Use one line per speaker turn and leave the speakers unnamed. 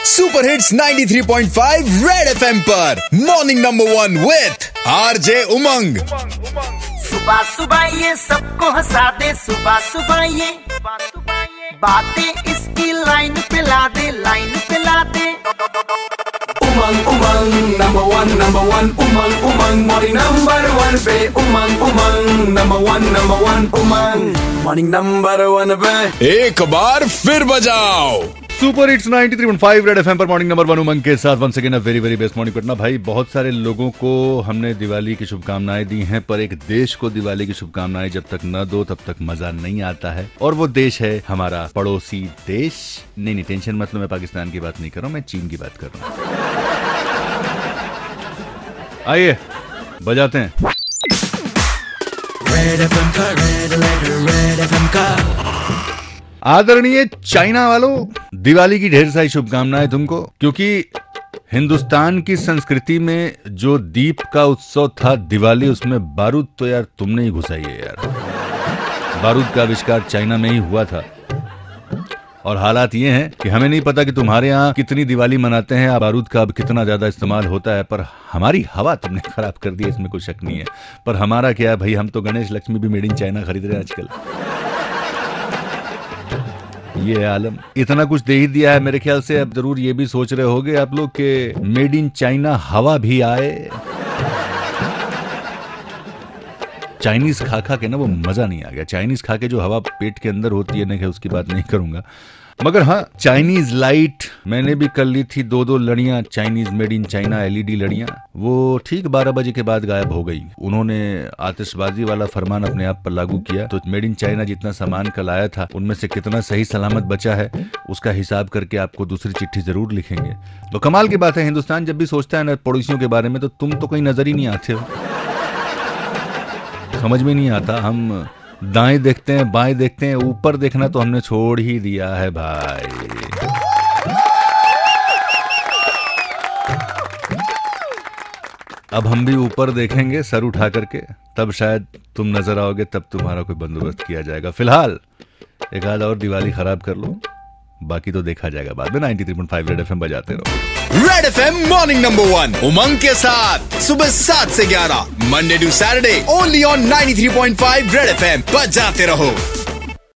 Super hits 93.5 red FM पर morning number 1 with RJ Umang.
सुबह सुबह ये सबको हंसा दे, सुबह सुबह ये बातें इसकी लाइन पे ला दे, लाइन पे ला दे।
Umang Umang number one Umang Umang morning number 1 पे Umang Umang number one Umang morning number 1 पे
एक बार फिर बजाओ।
सुपर हिट्स 93.5 रेड एफएम पर मॉर्निंग नंबर 1 उमंग के साथ once again a very very best morning Patna. भाई बहुत सारे लोगों को हमने दिवाली की शुभकामनाएं दी हैं, पर एक देश को दिवाली की शुभकामनाएं जब तक न दो तब तक मजा नहीं आता है, और वो देश है हमारा पड़ोसी देश। नहीं टेंशन मत लो, मैं पाकिस्तान की बात नहीं कर रहा हूँ, मैं चीन की बात कर रहा हूँ। आइए बजाते हैं।
रेड एफएम का रेड एफएम का
आदरणीय चाइना वालों, दिवाली की ढेर सारी शुभकामनाएं तुमको, क्योंकि हिंदुस्तान की संस्कृति में जो दीप का उत्सव था दिवाली, उसमें बारूद तो यार तुमने ही घुसाई है यार। बारूद का आविष्कार चाइना में ही हुआ था, और हालात ये हैं कि हमें नहीं पता कि तुम्हारे यहाँ कितनी दिवाली मनाते हैं, बारूद का अब कितना ज्यादा इस्तेमाल होता है, पर हमारी हवा तुमने खराब कर दी है, इसमें कोई शक नहीं है। पर हमारा क्या है भाई, हम तो गणेश लक्ष्मी भी मेड इन चाइना खरीद रहे हैं आजकल। ये आलम इतना कुछ दे ही दिया है, मेरे ख्याल से अब जरूर ये भी सोच रहे होगे आप लोग कि मेड इन चाइना हवा भी आए। चाइनीज खा खा के ना वो मजा नहीं आ गया। चाइनीज खा के जो हवा पेट के अंदर होती है ना, उसकी बात नहीं करूंगा, मगर हाँ चाइनीज लाइट मैंने भी कर ली थी 2-2 लड़ियां, Chinese made in China LED लड़ियां। वो ठीक 12 बजे के बाद गायब हो गई। उन्होंने आतिशबाजी वाला फरमान अपने आप पर लागू किया, तो मेड इन चाइना जितना सामान कल आया था उनमें से कितना सही सलामत बचा है उसका हिसाब करके आपको दूसरी चिट्ठी जरूर लिखेंगे। तो कमाल की बात है, हिंदुस्तान जब भी सोचता है ना पड़ोसियों के बारे में, तो तुम तो कहीं नजर ही नहीं आते हो, समझ में नहीं आता। हम दाएं देखते हैं, बाएं देखते हैं, ऊपर देखना तो हमने छोड़ ही दिया है भाई। अब हम भी ऊपर देखेंगे सर उठा करके, तब शायद तुम नजर आओगे, तब तुम्हारा कोई बंदोबस्त किया जाएगा। फिलहाल एक आध और दिवाली खराब कर लो, बाकी तो देखा जाएगा बाद में। 93.5 रेड एफएम बजाते रहो।
Red FM morning number 1 Umang के साथ सुबह 7 से 11 Monday to Saturday only on 93.5 red FM बजाते रहो।